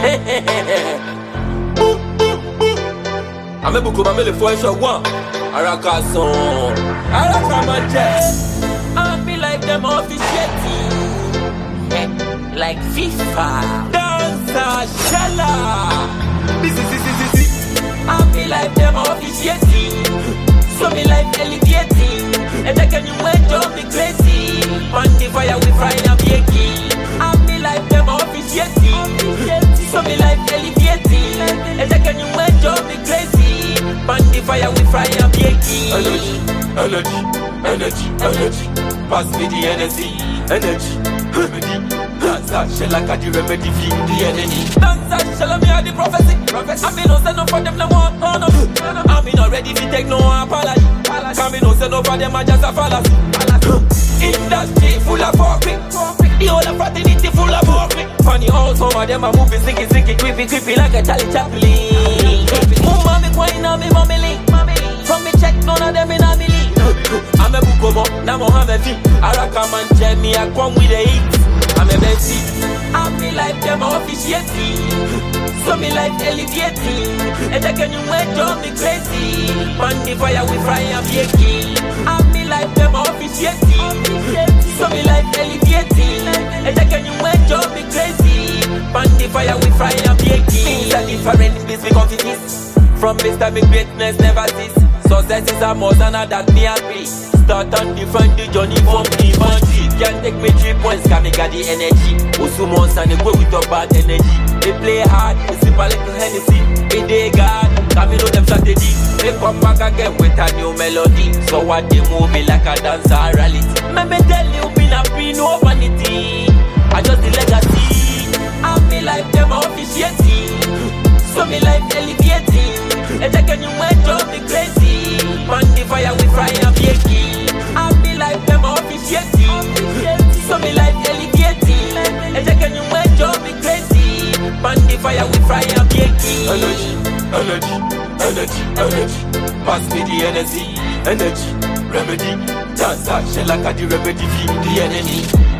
I'm a book of a voice of one. Araka song. Araka man. I be like them officiating. Like FIFA. Dancer Shala. This. I be like them officiating. So me life elevating. And I can you enjoy me crazy. On the fire we fry and baking. I be like them officiating. So me life elevating. And I can you enjoy me crazy. On the fire we fry and baking. Energy. Pass me the energy. Remedy. Dancer shall I got the remedy for the enemy. Dancer shall me the prophecy. I mean no send no for them no more. I mean not ready to take no apology. I mean no send no for them I just a fallacy. Industry full of fucking. The whole of fraternity full of fucking. Funny how some of them are moving, sinking, creepy like a Charlie Chaplin. Mama me queen on me mommy. From me check none of them in a million. I'm a bukomo, now Mohammed V. Araka man tell me I come with the heat. I'm a Bessie. I feel like them officiating. So me like elevating. And I can you enjoy me crazy. On the fire we fry and baking. I feel like them officiating. So me like elevating. And I can you enjoy me crazy. On the fire we fry and baking. Things are different in this we confidence. From Mr. Big Greatness never cease. Success is a more than that me happy. Start and define the journey from the bandit. Can't take me 3 points, cause me got the energy. Usumons and they go with your bad energy. They play hard, they sip a little Hennessy. They God, cause me know them strategy. They come back again with a new melody. So what they move me like a dancer reality. Me tell you, me not be no vanity. I just the legacy. I feel like them officiating. So me life elevating. And I can you enjoy me crazy. On the fire we fry and baking. I feel like them officiating. So me life elevating. And I can you enjoy me crazy. On the fire we fry and baking. Energy. Pass me the energy. Remedy. Dancer shall I got the remedy for the enemy.